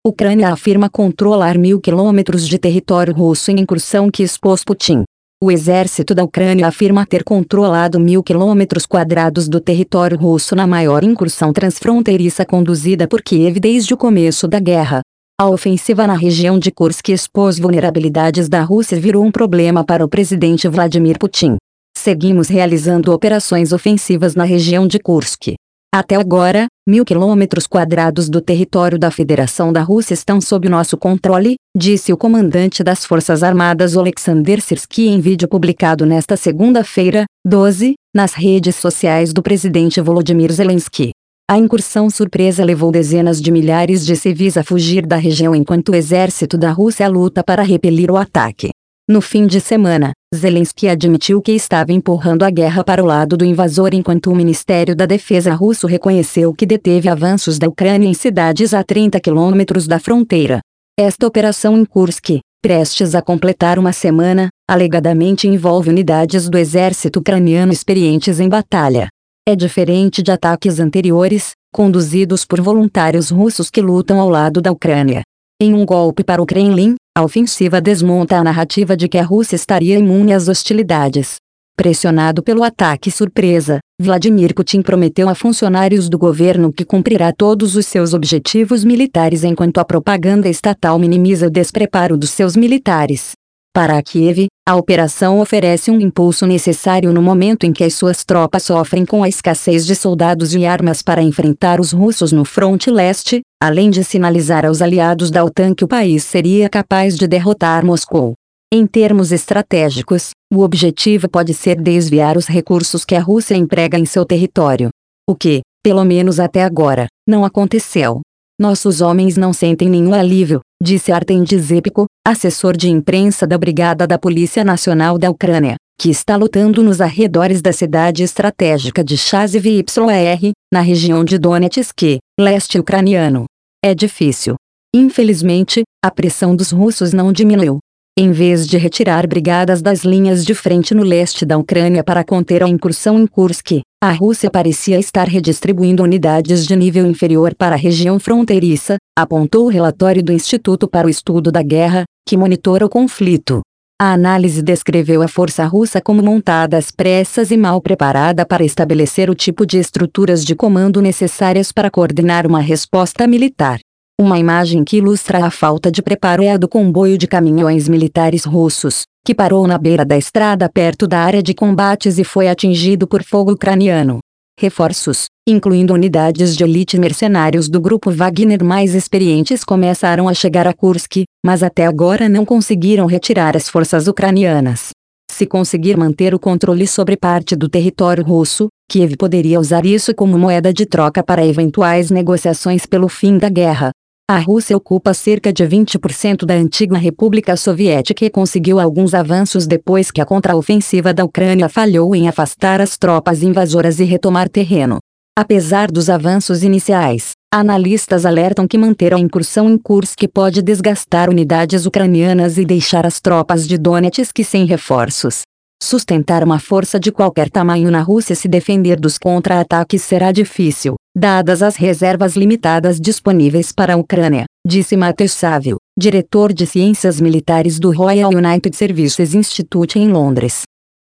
Ucrânia afirma controlar 1.000 quilômetros de território russo em incursão que expôs Putin. O exército da Ucrânia afirma ter controlado 1.000 quilômetros quadrados do território russo na maior incursão transfronteiriça conduzida por Kiev desde o começo da guerra. A ofensiva na região de Kursk expôs vulnerabilidades da Rússia e virou um problema para o presidente Vladimir Putin. Seguimos realizando operações ofensivas na região de Kursk. Até agora, 1.000 quilômetros quadrados do território da Federação da Rússia estão sob nosso controle, disse o comandante das Forças Armadas Oleksandr Syrskyi em vídeo publicado nesta segunda-feira, 12, nas redes sociais do presidente Volodymyr Zelensky. A incursão surpresa levou dezenas de milhares de civis a fugir da região enquanto o exército da Rússia luta para repelir o ataque. No fim de semana, Zelensky admitiu que estava empurrando a guerra para o lado do invasor enquanto o Ministério da Defesa russo reconheceu que deteve avanços da Ucrânia em cidades a 30 quilômetros da fronteira. Esta operação em Kursk, prestes a completar uma semana, alegadamente envolve unidades do exército ucraniano experientes em batalha. É diferente de ataques anteriores, conduzidos por voluntários russos que lutam ao lado da Ucrânia. Em um golpe para o Kremlin, a ofensiva desmonta a narrativa de que a Rússia estaria imune às hostilidades. Pressionado pelo ataque surpresa, Vladimir Putin prometeu a funcionários do governo que cumprirá todos os seus objetivos militares enquanto a propaganda estatal minimiza o despreparo dos seus militares. Para a Kiev, a operação oferece um impulso necessário no momento em que as suas tropas sofrem com a escassez de soldados e armas para enfrentar os russos no fronte leste, além de sinalizar aos aliados da OTAN que o país seria capaz de derrotar Moscou. Em termos estratégicos, o objetivo pode ser desviar os recursos que a Rússia emprega em seu território. O que, pelo menos até agora, não aconteceu. Nossos homens não sentem nenhum alívio, disse Artem Dzepko, assessor de imprensa da Brigada da Polícia Nacional da Ucrânia, que está lutando nos arredores da cidade estratégica de Chasiv YR, na região de Donetsk, leste ucraniano. É difícil. Infelizmente, a pressão dos russos não diminuiu. Em vez de retirar brigadas das linhas de frente no leste da Ucrânia para conter a incursão em Kursk, a Rússia parecia estar redistribuindo unidades de nível inferior para a região fronteiriça, apontou o relatório do Instituto para o Estudo da Guerra, que monitora o conflito. A análise descreveu a força russa como montada às pressas e mal preparada para estabelecer o tipo de estruturas de comando necessárias para coordenar uma resposta militar. Uma imagem que ilustra a falta de preparo é a do comboio de caminhões militares russos, que parou na beira da estrada perto da área de combates e foi atingido por fogo ucraniano. Reforços, incluindo unidades de elite e mercenários do grupo Wagner mais experientes começaram a chegar a Kursk, mas até agora não conseguiram retirar as forças ucranianas. Se conseguir manter o controle sobre parte do território russo, Kiev poderia usar isso como moeda de troca para eventuais negociações pelo fim da guerra. A Rússia ocupa cerca de 20% da antiga República Soviética e conseguiu alguns avanços depois que a contraofensiva da Ucrânia falhou em afastar as tropas invasoras e retomar terreno. Apesar dos avanços iniciais, analistas alertam que manter a incursão em Kursk pode desgastar unidades ucranianas e deixar as tropas de Donetsk sem reforços. Sustentar uma força de qualquer tamanho na Rússia e se defender dos contra-ataques será difícil, dadas as reservas limitadas disponíveis para a Ucrânia, disse Mateusz Savio, diretor de ciências militares do Royal United Services Institute em Londres.